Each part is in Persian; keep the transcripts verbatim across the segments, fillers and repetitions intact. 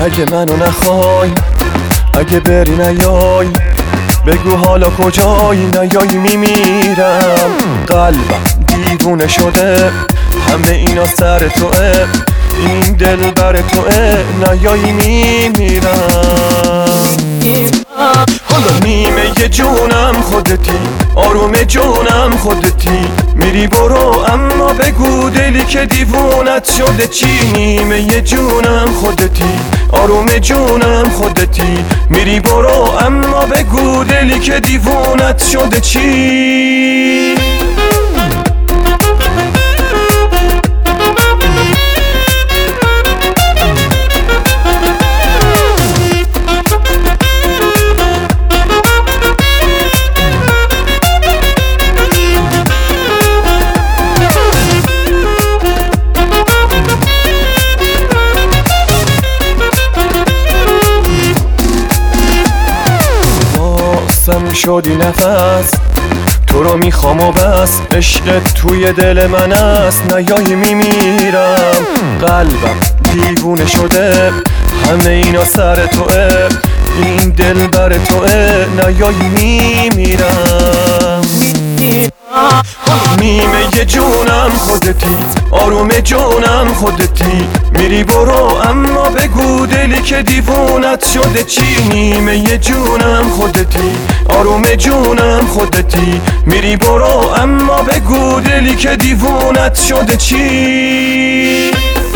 اگه منو نخوای، اگه بری نیای، بگو حالا کجایی، نیایی میمیرم. قلبم دیوونه شده، همه اینا سر توه، این دل بر توه، نیایی میمیرم. حالا نیمه یه جونم خودتی، آروم جونم خودتی، میری برو اما بگو دلی که دیوونت شده چی. نیمه یه جونم خودتی، آروم جونم خودتی، میری برو اما بگو دلی که دیوونت شده چی. سم شدی نفس، تو رو میخوام و بس، عشقت توی دل من است، نیایی میمیرم. قلبم دیوونه شده، همه اینا سر توه، این دل بر توه، نیایی میمیرم. نیمه یه جونم خودتی، آروم جونم خودتی، میری برو اما بگو دلی که دیوونت شده چی. نیمه یه جونم خودتی، آروم جونم خودتی، میری برو اما بگو دلی که دیوونت شده چی.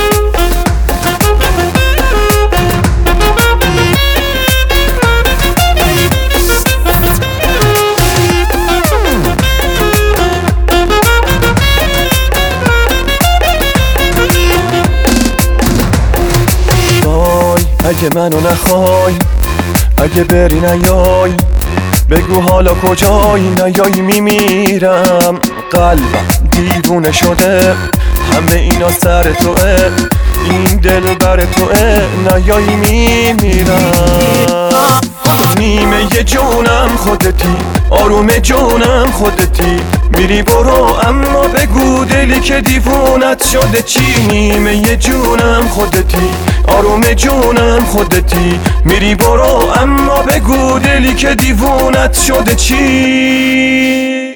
اگه منو نخوای، اگه بری نیای، بگو حالا کجایی، نیایی میمیرم. قلبم دیوونه شده، همه اینا سر توه، این دل بر توه، نیایی میمیرم. نیمه یه جونم خودتی، آروم جونم خودتی، میری برو اما بگو دلی که دیوونت شده چی. نیمه یه جونم خودتی، آروم جونم خودتی، میری برو اما بگو دلی که دیوونت شده چی.